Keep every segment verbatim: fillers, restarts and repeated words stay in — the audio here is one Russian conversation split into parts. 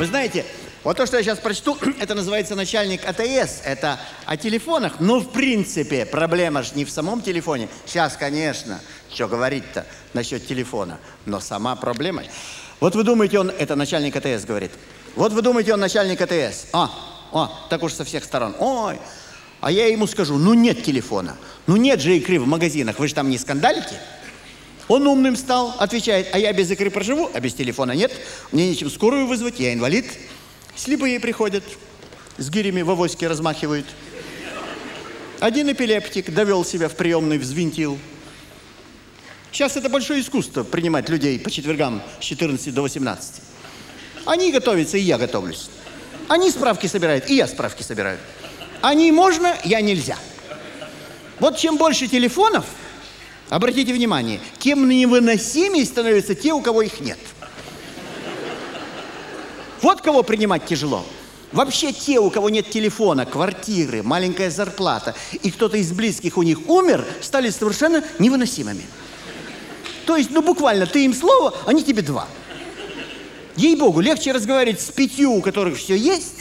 знаете, вот то, что я сейчас прочту, это называется начальник АТС. Это о телефонах. Но, в принципе, проблема же не в самом телефоне. Сейчас, конечно, что говорить-то насчет телефона. Но сама проблема... Вот вы думаете, он... Это начальник АТС говорит. Вот вы думаете, он начальник АТС. А, а, так уж со всех сторон. Ой, а я ему скажу, ну нет телефона. Ну нет же икры в магазинах. Вы же там не скандалите? Он умным стал, отвечает, а я без икры проживу, а без телефона нет. Мне нечем скорую вызвать, я инвалид. Слепые приходят, с гирями в авоське размахивают. Один эпилептик довел себя в приемный, взвинтил. Сейчас это большое искусство принимать людей по четвергам с четырнадцати до восемнадцати. Они готовятся, и я готовлюсь. Они справки собирают, и я справки собираю. Они можно, я нельзя. Вот чем больше телефонов, обратите внимание, тем невыносимее становятся те, у кого их нет. Вот кого принимать тяжело. Вообще те, у кого нет телефона, квартиры, маленькая зарплата, и кто-то из близких у них умер, стали совершенно невыносимыми. То есть, ну буквально, ты им слово, они тебе два. Ей-богу, легче разговаривать с пятью, у которых все есть,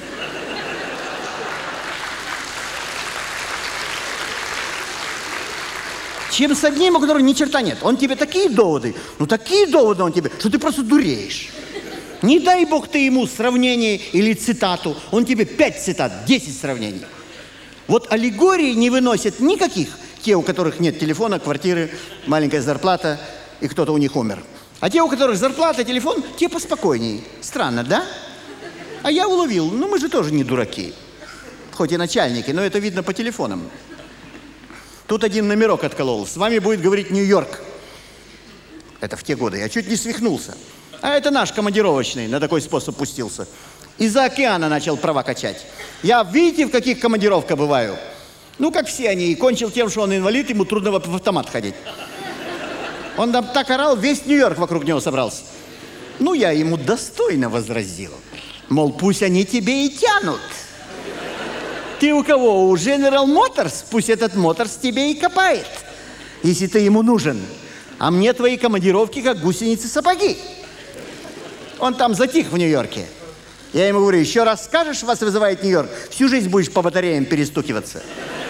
чем с одним, у которого ни черта нет. Он тебе такие доводы, ну такие доводы он тебе, что ты просто дуреешь. Не дай бог ты ему сравнение или цитату, он тебе пять цитат, десять сравнений. Вот аллегории не выносят никаких, те, у которых нет телефона, квартиры, маленькая зарплата, и кто-то у них умер. А те, у которых зарплата, телефон, те поспокойнее. Странно, да? А я уловил, ну мы же тоже не дураки. Хоть и начальники, но это видно по телефонам. Тут один номерок отколол. С вами будет говорить Нью-Йорк. Это в те годы. Я чуть не свихнулся. А это наш командировочный на такой способ пустился. Из-за океана начал права качать. Я, видите, в каких командировках бываю? Ну, как все они. И кончил тем, что он инвалид, ему трудно в автомат ходить. Он там так орал, весь Нью-Йорк вокруг него собрался. Ну, я ему достойно возразил. Мол, пусть они тебе и тянут. Ты у кого? У General Motors? Пусть этот Motors тебе и копает, если ты ему нужен. А мне твои командировки, как гусеницы-сапоги. Он там затих в Нью-Йорке. Я ему говорю, еще раз скажешь, вас вызывает Нью-Йорк, всю жизнь будешь по батареям перестукиваться.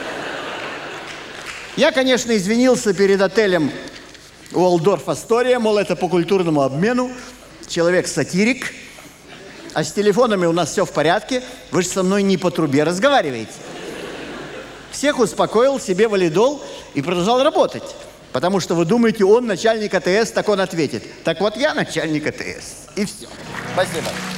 Я, конечно, извинился перед отелем Уолдорф Астория, мол, это по культурному обмену. Человек-сатирик. А с телефонами у нас все в порядке. Вы же со мной не по трубе разговариваете. Всех успокоил, себе валидол и продолжал работать. Потому что вы думаете, он начальник АТС, так он ответит. Так вот я начальник АТС. И все. Спасибо.